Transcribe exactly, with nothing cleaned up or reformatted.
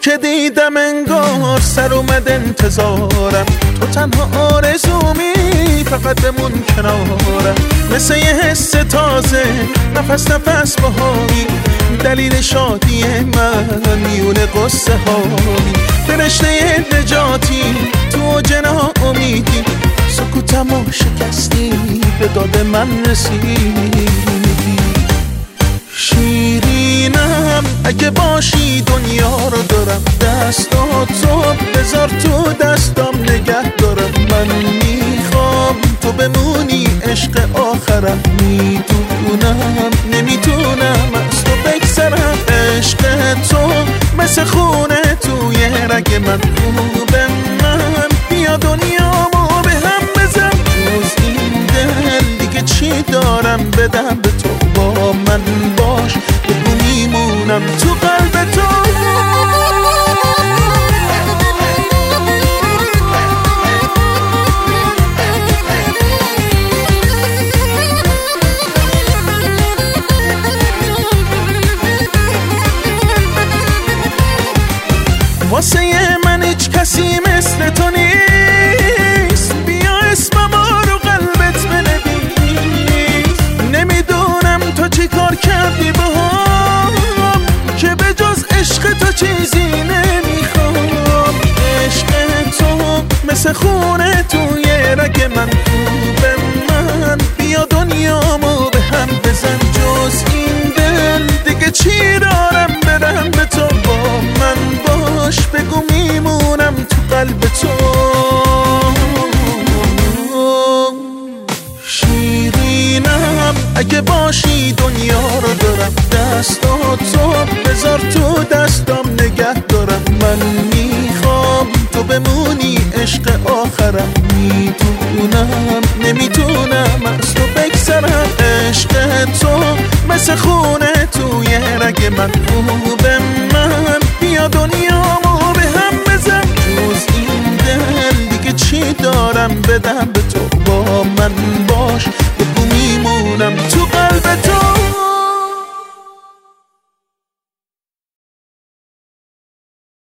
که دیدم انگار سر اومد انتظارم، تو تنها آرزومی فقط بمون کنارم. مثل یه حس تازه نفس نفس بهاری، دلیل شادی من میون قصه هایی. فرشته نجاتی تو جنا امیدی، سکوتمو شکستی به داد من رسیدی. شیرینم اگه باشی دنیا رو دارم، دستاتو بذار تو دستم نگه دارم. من میخوام تو بمونی عشق آخرم، میدونم نمیتونم از تو بگذرم. عشق تو مثل خونه توی رگ من، خوبه من بیا دنیامو به هم بزن. جز این دل دیگه چی دارم بدم به تو، با من باش بگو میمونم تو قلب تو. واسه من هیچ کسی مثل تو نیست، بیا اسمم رو قلبت بنویس. نمیدونم تو چی کار کردی باهم که به جز عشق تو چیزی نمیخوام. عشق تو مثل خونه توی رگ من، خوبه من بیا دنیامو به هم بزن. جز این دل دیگه چی دارم بدم به تو، با من باش بگو میمونم تو قلب تو. شیرینم اگه باشی دنیا رو دارم، دستاتو بذار تو دستم نگه دارم. من میخوام تو بمونی عشق آخرم، میدونم نمیتونم از تو بگذرم. عشق تو مثل خونه توی رگ من، خوبه من بیا دنیامو به هم بزن. جز این دل دیگه چی دارم بدم به تو، با من باش بگو میمونم